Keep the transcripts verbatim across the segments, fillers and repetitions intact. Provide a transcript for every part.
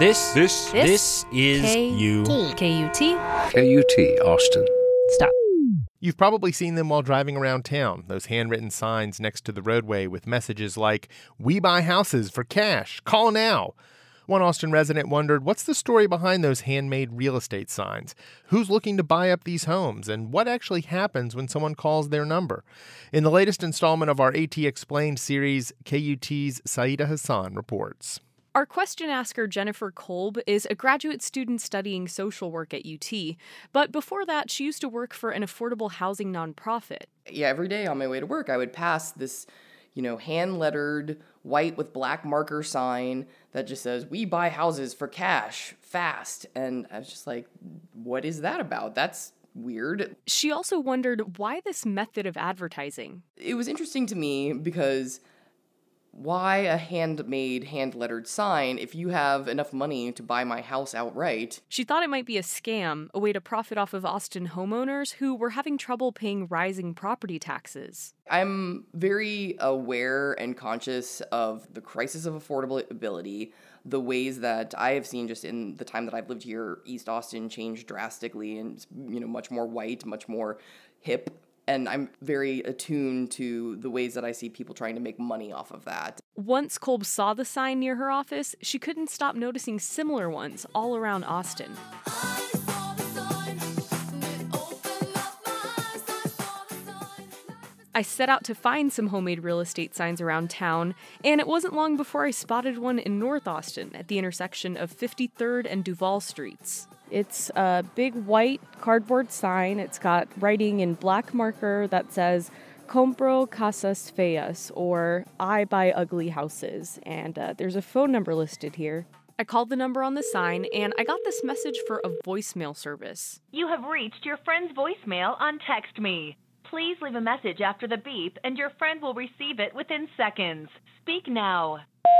This, This, this, is K- you. K U T. K U T, Austin. Stop. You've probably seen them while driving around town, those handwritten signs next to the roadway with messages like, "We buy houses for cash. Call now." One Austin resident wondered, what's the story behind those handmade real estate signs? Who's looking to buy up these homes? And what actually happens when someone calls their number? In the latest installment of our AT Explained series, K U T's Saida Hassan reports. Our question asker, Jennifer Kolb, is a graduate student studying social work at U T. But before that, she used to work for an affordable housing nonprofit. Yeah, every day on my way to work, I would pass this, you know, hand-lettered, white with black marker sign that just says, "We buy houses for cash, fast." And I was just like, what is that about? That's weird. She also wondered why this method of advertising. It was interesting to me because why a handmade, hand-lettered sign if you have enough money to buy my house outright? She thought it might be a scam, a way to profit off of Austin homeowners who were having trouble paying rising property taxes. I'm very aware and conscious of the crisis of affordability, the ways that I have seen just in the time that I've lived here, East Austin changed drastically and, you know, much more white, much more hip. And I'm very attuned to the ways that I see people trying to make money off of that. Once Kolb saw the sign near her office, she couldn't stop noticing similar ones all around Austin. I set out to find some homemade real estate signs around town, and it wasn't long before I spotted one in North Austin at the intersection of fifty-third and Duval Streets. It's a big white cardboard sign. It's got writing in black marker that says, "Compro casas feas," or "I buy ugly houses," and uh, there's a phone number listed here. I called the number on the sign, and I got this message for a voicemail service. You have reached your friend's voicemail on Text Me. Please leave a message after the beep, and your friend will receive it within seconds. Speak now.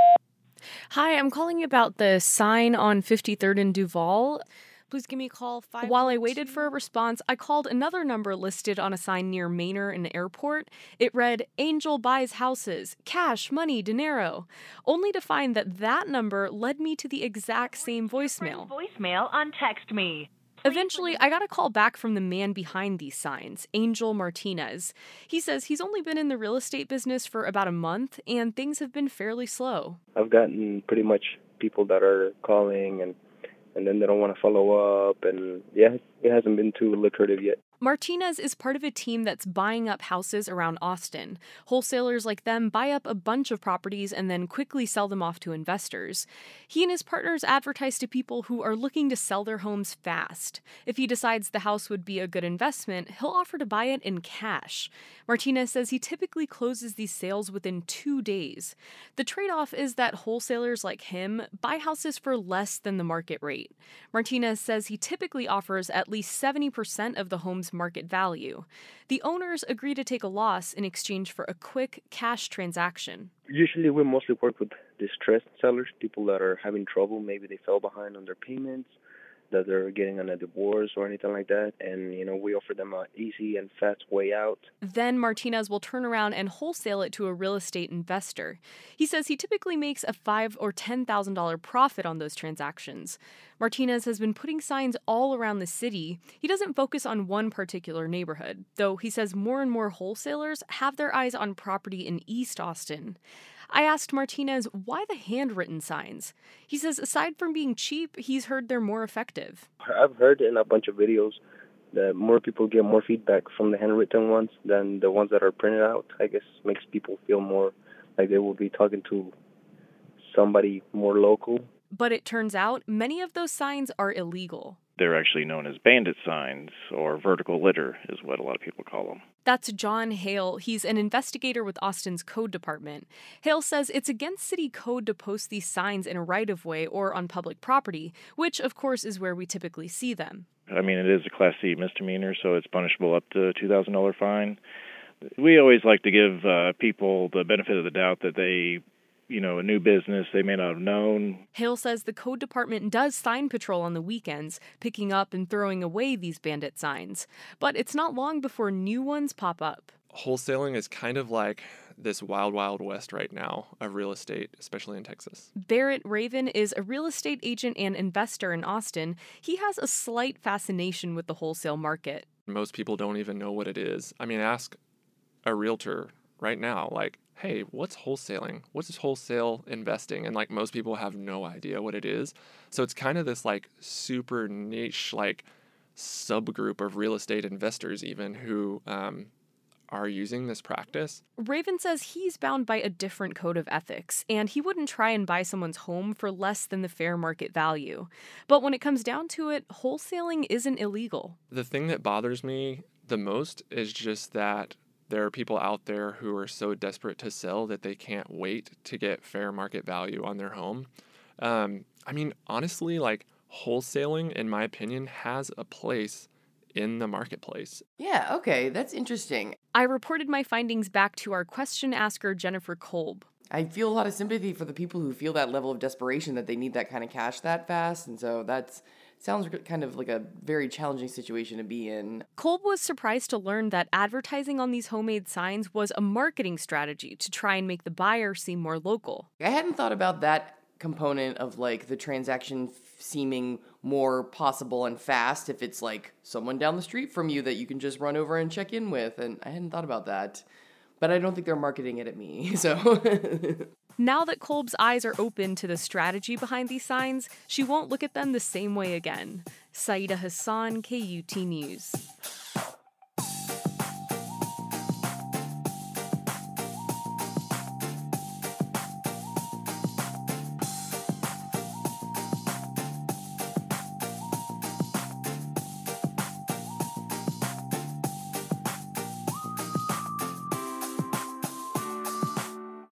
Hi, I'm calling about the sign on fifty-third and Duval. Please give me a call. Five While I waited for a response, I called another number listed on a sign near Manor and Airport. It read, "Angel buys houses, cash, money, dinero," only to find that that number led me to the exact same voicemail. Voicemail on Text Me. Eventually, I got a call back from the man behind these signs, Angel Martinez. He says he's only been in the real estate business for about a month, and things have been fairly slow. I've gotten pretty much people that are calling and and then they don't want to follow up, and yeah, it hasn't been too lucrative yet. Martinez is part of a team that's buying up houses around Austin. Wholesalers like them buy up a bunch of properties and then quickly sell them off to investors. He and his partners advertise to people who are looking to sell their homes fast. If he decides the house would be a good investment, he'll offer to buy it in cash. Martinez says he typically closes these sales within two days. The trade-off is that wholesalers like him buy houses for less than the market rate. Martinez says he typically offers at least seventy percent of the home's market value. The owners agree to take a loss in exchange for a quick cash transaction. Usually we mostly work with distressed sellers, people that are having trouble. Maybe they fell behind on their payments, that they're getting on a divorce or anything like that. And, you know, we offer them an easy and fast way out. Then Martinez will turn around and wholesale it to a real estate investor. He says he typically makes a five thousand dollars or ten thousand dollars profit on those transactions. Martinez has been putting signs all around the city. He doesn't focus on one particular neighborhood, though he says more and more wholesalers have their eyes on property in East Austin. I asked Martinez why the handwritten signs. He says aside from being cheap, he's heard they're more effective. I've heard in a bunch of videos that more people get more feedback from the handwritten ones than the ones that are printed out. I guess makes people feel more like they will be talking to somebody more local. But it turns out many of those signs are illegal. They're actually known as bandit signs, or vertical litter is what a lot of people call them. That's John Hale. He's an investigator with Austin's code department. Hale says it's against city code to post these signs in a right-of-way or on public property, which, of course, is where we typically see them. I mean, it is a Class C misdemeanor, so it's punishable up to a two thousand dollars fine. We always like to give uh, people the benefit of the doubt that they, you know, a new business they may not have known. Hale says the code department does sign patrol on the weekends, picking up and throwing away these bandit signs. But it's not long before new ones pop up. wholesaling is kind of like this wild, wild west right now of real estate, especially in Texas. Barrett Raven is a real estate agent and investor in Austin. He has a slight fascination with the wholesale market. Most people don't even know what it is. I mean, ask a realtor right now, like, hey, what's wholesaling? What's wholesale investing? And like most people have no idea what it is. So it's kind of this like super niche, like subgroup of real estate investors even who um, are using this practice. Raven says he's bound by a different code of ethics, and he wouldn't try and buy someone's home for less than the fair market value. But when it comes down to it, wholesaling isn't illegal. The thing that bothers me the most is just that there are people out there who are so desperate to sell that they can't wait to get fair market value on their home. Um, I mean, honestly, like wholesaling, in my opinion, has a place in the marketplace. Yeah, okay, that's interesting. I reported my findings back to our question asker, Jennifer Kolb. I feel a lot of sympathy for the people who feel that level of desperation that they need that kind of cash that fast, and so that's sounds kind of like a very challenging situation to be in. Kolb was surprised to learn that advertising on these homemade signs was a marketing strategy to try and make the buyer seem more local. I hadn't thought about that component of like the transaction f- seeming more possible and fast if it's like someone down the street from you that you can just run over and check in with, and I hadn't thought about that. But I don't think they're marketing it at me, so... Now that Kolb's eyes are open to the strategy behind these signs, she won't look at them the same way again. Saida Hassan, K U T News.